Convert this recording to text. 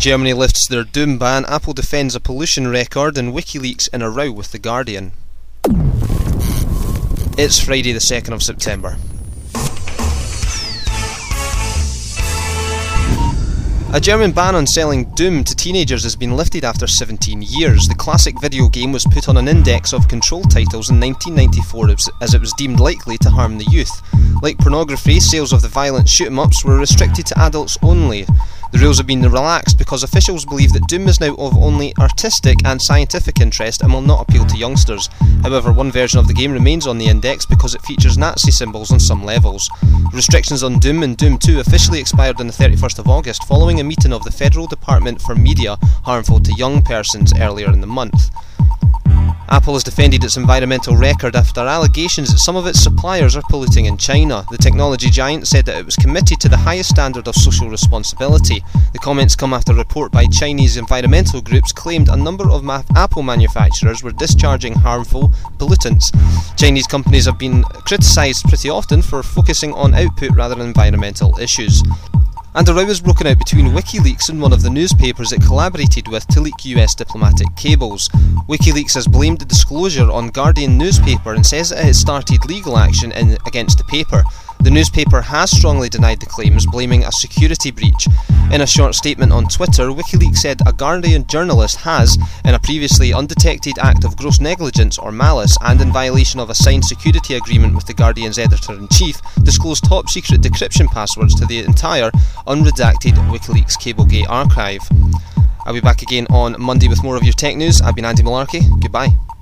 Germany lifts their doom ban, Apple defends a pollution record, and WikiLeaks in a row with The Guardian. It's Friday the 2nd of September. A German ban on selling Doom to teenagers has been lifted after 17 years. The classic video game was put on an index of control titles in 1994 as it was deemed likely to harm the youth. Like pornography, sales of the violent shoot-'em-ups were restricted to adults only. The rules have been relaxed because officials believe that Doom is now of only artistic and scientific interest and will not appeal to youngsters. However, one version of the game remains on the index because it features Nazi symbols on some levels. Restrictions on Doom and Doom 2 officially expired on the 31st of August following a meeting of the Federal Department for Media harmful to young persons earlier in the month. Apple has defended its environmental record after allegations that some of its suppliers are polluting in China. The technology giant said that it was committed to the highest standard of social responsibility. The comments come after a report by Chinese environmental groups claimed a number of Apple manufacturers were discharging harmful pollutants. Chinese companies have been criticised pretty often for focusing on output rather than environmental issues. And a row has broken out between WikiLeaks and one of the newspapers it collaborated with to leak US diplomatic cables. WikiLeaks has blamed the disclosure on Guardian newspaper and says it has started legal action against the paper. The newspaper has strongly denied the claims, blaming a security breach. In a short statement on Twitter, WikiLeaks said a Guardian journalist has, in a previously undetected act of gross negligence or malice and in violation of a signed security agreement with the Guardian's editor-in-chief, disclosed top-secret decryption passwords to the entire unredacted WikiLeaks Cablegate archive. I'll be back again on Monday with more of your tech news. I've been Andy Malarkey. Goodbye.